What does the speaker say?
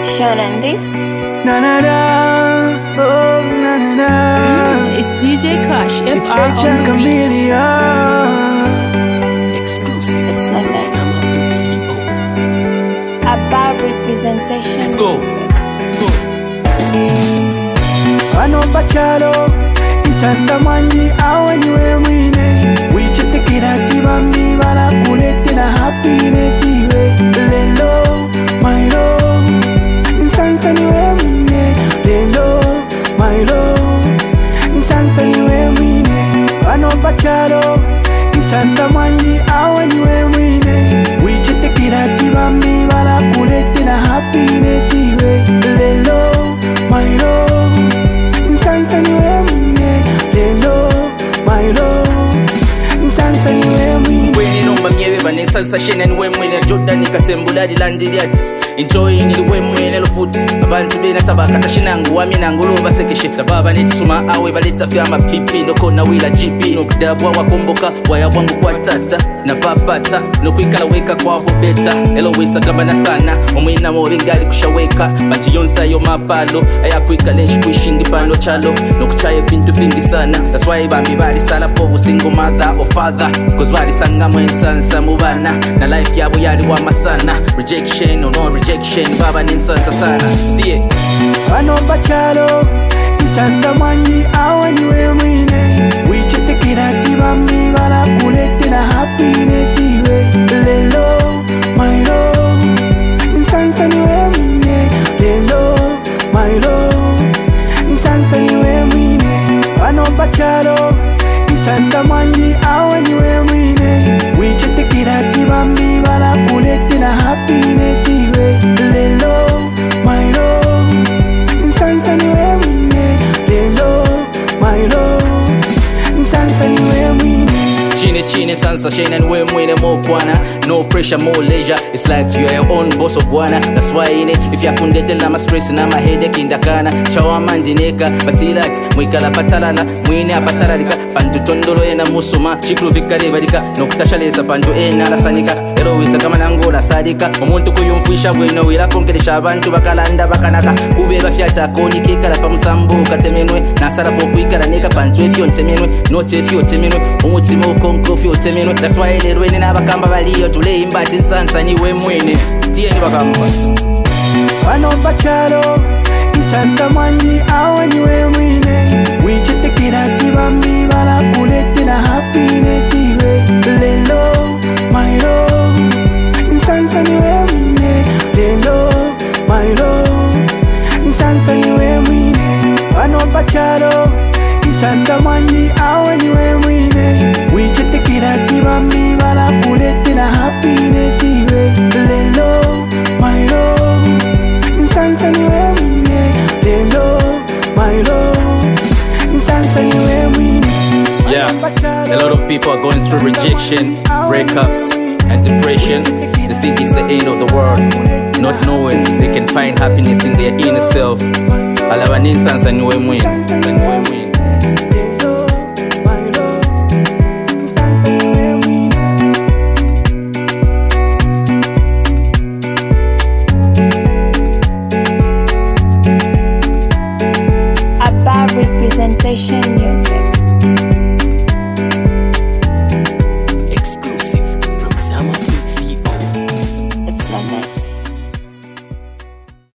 Sean and this. Na na na, oh na na na. It's DJ Kush, It's FR on Agent the beat. Chameleon. Exclusive. It's not nice. Above representation. Let's go. Wano pachalo, isansa mwanyi awa niwe mwine. Wichitekera kibambi bala kulete na happiness iwe. Lelo, my love, isansa niwe mwine. Lelo, my love, isansa niwe mwine. Wano pachalo, isansa mwanyi awa niwe mwine. Wichitekera kibambi bala kulete na happiness iwe. Lelo, my love, insansa niwe mwine. Lelo, my love, insansa niwe mwine. When no mamiewe vanessa sashena niwe mwene Jordan ikatembula dilandiliat enjoying niwe mwene lofoot abantu bena tabaka tashinangu waminangu lo basekeshe tababa netisuma awe baleta fyama pipi no kona wila GP no kudabwa wakomboka waya wangu kwa tata na papata no kwikala weka kwa beta elowesa gambana sana omwina mo bengali kushaweka but yonsa yo mapalo ayakwikala nshikwishingi pano chalo no kuchaye vintu vingi sana that's why bambi bali sala povo single mother or father cause bali sanga mwensansa mubana na life yabo yali wa masana rejection or no rejection baba ninsansa sana tie Wano pachalo, isansa mwanyi awa niwe mwine. Wichitekera kibambi bala kulete na happiness iwe. Lelo, my love, insansa niwe mwine. Lelo, my love, insansa niwe mwine. Wano pachalo, isansa mwanyi awa niwe mwine. Wichitekera kibambi bala kulete na happiness iwe. Lelo, my love, insansa niwe mwine. Lelo, my love, insansa niwe mwine. Chine sansa shena niwe mwene mo bwana no pressure more leisure it's like you are your own boss of bwana that's why ine if ya kundete na stress na my headache indakana chawa mandineka batilat mwikala patalana mwine apataralika pandu tondolo ena musuma chiklu vikale balika no kutashaleza pandu ena lasanika elowisa kama nangola sadika omuntu kuyumfisha bwino wila kongelesha abantu bakalanda bakanaka kube bafyata konikekala pamusambu katemenwe nasala pokwikala neka pandu efyo ntemenwe not efyo temenwe umutima ukonko fyo temenwe that's why lerwene nabakamba baliyo tuleimba tinsansa niwe mwene tieni bakamba Wano pachalo, isansa mwanyi awa niwe mwine. Wichitekera kibambi bala kulete na happiness iwe. Lelo, my love, insansa niwe mwine. Lelo, my love, insansa niwe mwine. Wano pachalo, isansa mwanyi awa niwe mwine. Wichitekera kibambi bala kulete na happiness iwe. Lelo, my love, insansa niwe mwine. Lelo, my love, insansa niwe mwine. Yeah, a lot of people are going through rejection, breakups, and depression. They think it's the end of the world, not knowing they can find happiness in their inner self. Alaba ninsansa niwe mwene, niwe mwene. Lelo, my love, insansa niwe mwine. Above representation.